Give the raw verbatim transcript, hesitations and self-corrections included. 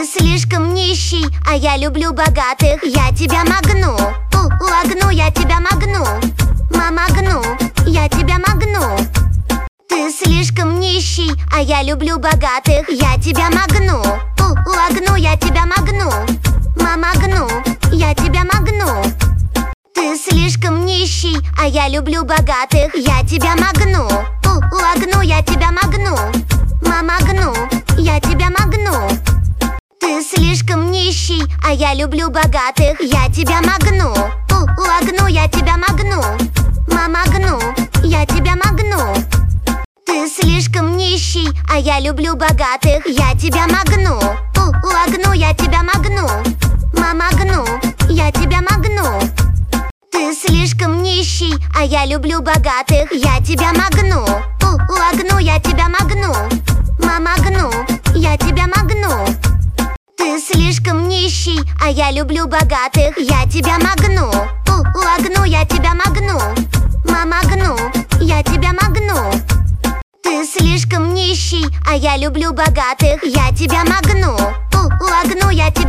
Ты слишком нищий, а я люблю богатых. Я тебя магну, у, лагну, я тебя магну. Мамагну, я тебя магну. Ты слишком нищий, а я люблю богатых. Я тебя магну, у, лагну, я тебя магну. Мамагну, я тебя магну. Ты слишком нищий, а я люблю богатых. Я тебя магну, у, лагну, я тебя магну. Мамагну, я тебя магну. Ты слишком нищий, а я люблю богатых. Я тебя магну, у, лагну, я тебя магну. Мамагну, я тебя магну. Ты слишком нищий, а я люблю богатых. Я тебя магну, у, лагну, я тебя магну. Мамагну, я тебя магну. Ты слишком нищий, а я люблю богатых. Я тебя магну, у, лагну, я тебя магну. Мамагну, я тебя магну. Ты слишком нищий, а я люблю богатых. Я тебя магну, у, лагну, я тебя магну. Мамагну, я тебя магну. Ты слишком нищий, а я люблю богатых. Я тебя магну, у, лагну, я тебя